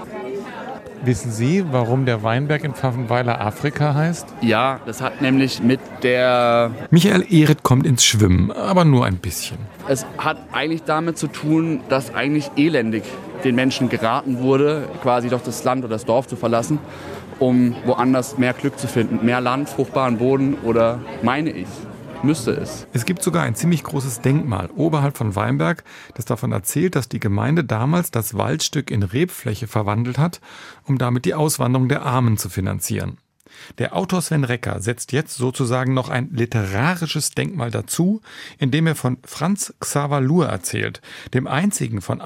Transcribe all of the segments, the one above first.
Wissen Sie, warum der Weinberg in Pfaffenweiler Afrika heißt? Ja, das hat nämlich mit der... Michael Ehret kommt ins Schwimmen, aber nur ein bisschen. Es hat eigentlich damit zu tun, dass eigentlich elendig den Menschen geraten wurde, quasi doch das Land oder das Dorf zu verlassen, um woanders mehr Glück zu finden. Mehr Land, fruchtbaren Boden oder, meine ich, müsste es. Es gibt sogar ein ziemlich großes Denkmal oberhalb von Weinberg, das davon erzählt, dass die Gemeinde damals das Waldstück in Rebfläche verwandelt hat, um damit die Auswanderung der Armen zu finanzieren. Der Autor Sven Recker setzt jetzt sozusagen noch ein literarisches Denkmal dazu, indem er von Franz Xaver Luhr erzählt, dem einzigen von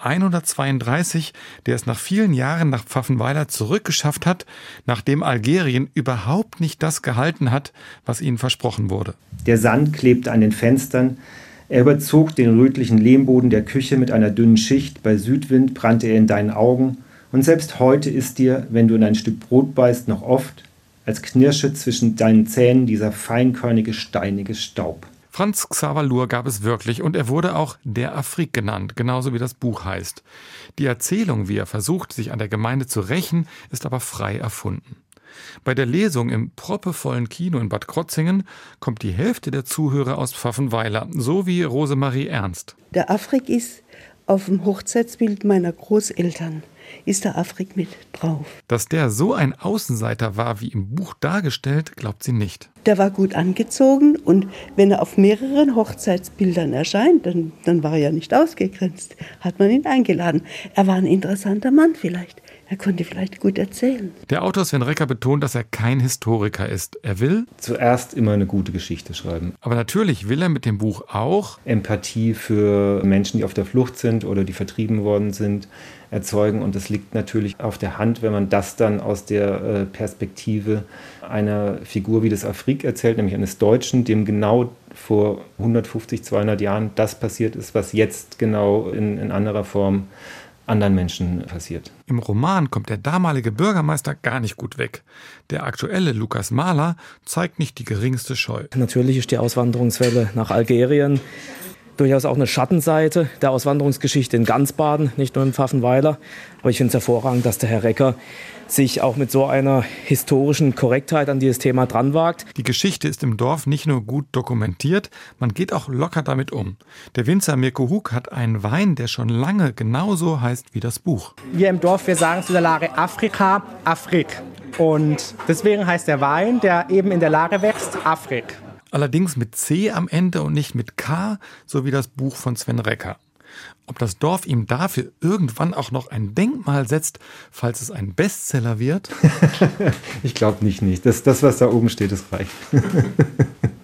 132, der es nach vielen Jahren nach Pfaffenweiler zurückgeschafft hat, nachdem Algerien überhaupt nicht das gehalten hat, was ihnen versprochen wurde. Der Sand klebte an den Fenstern, er überzog den rötlichen Lehmboden der Küche mit einer dünnen Schicht, bei Südwind brannte er in deinen Augen, und selbst heute ist dir, wenn du in ein Stück Brot beißt, noch oft als Knirsche zwischen deinen Zähnen dieser feinkörnige, steinige Staub. Franz Xaver Luhr gab es wirklich und er wurde auch der Afrique genannt, genauso wie das Buch heißt. Die Erzählung, wie er versucht, sich an der Gemeinde zu rächen, ist aber frei erfunden. Bei der Lesung im proppevollen Kino in Bad Krotzingen kommt die Hälfte der Zuhörer aus Pfaffenweiler, so wie Rosemarie Ernst. Der Afrique ist auf dem Hochzeitsbild meiner Großeltern. Ist der Afrique mit drauf. Dass der so ein Außenseiter war, wie im Buch dargestellt, glaubt sie nicht. Der war gut angezogen und wenn er auf mehreren Hochzeitsbildern erscheint, dann war er ja nicht ausgegrenzt. Hat man ihn eingeladen. Er war ein interessanter Mann vielleicht. Er konnte vielleicht gut erzählen. Der Autor Sven Recker betont, dass er kein Historiker ist. Er will zuerst immer eine gute Geschichte schreiben. Aber natürlich will er mit dem Buch auch Empathie für Menschen, die auf der Flucht sind oder die vertrieben worden sind, erzeugen. Und es liegt natürlich auf der Hand, wenn man das dann aus der Perspektive einer Figur wie des Afrique erzählt, nämlich eines Deutschen, dem genau vor 150, 200 Jahren das passiert ist, was jetzt genau in anderer Form anderen Menschen passiert. Im Roman kommt der damalige Bürgermeister gar nicht gut weg. Der aktuelle Lukas Mahler zeigt nicht die geringste Scheu. Natürlich ist die Auswanderungswelle nach Algerien durchaus auch eine Schattenseite der Auswanderungsgeschichte in ganz Baden, nicht nur in Pfaffenweiler. Aber ich finde es hervorragend, dass der Herr Recker sich auch mit so einer historischen Korrektheit an dieses Thema dran wagt. Die Geschichte ist im Dorf nicht nur gut dokumentiert, man geht auch locker damit um. Der Winzer Mirko Hug hat einen Wein, der schon lange genauso heißt wie das Buch. Wir im Dorf, wir sagen zu der Lage Afrika, Afrique. Und deswegen heißt der Wein, der eben in der Lage wächst, Afrique. Allerdings mit C am Ende und nicht mit K, so wie das Buch von Sven Recker. Ob das Dorf ihm dafür irgendwann auch noch ein Denkmal setzt, falls es ein Bestseller wird? Ich glaube nicht. Das, was da oben steht, das reicht.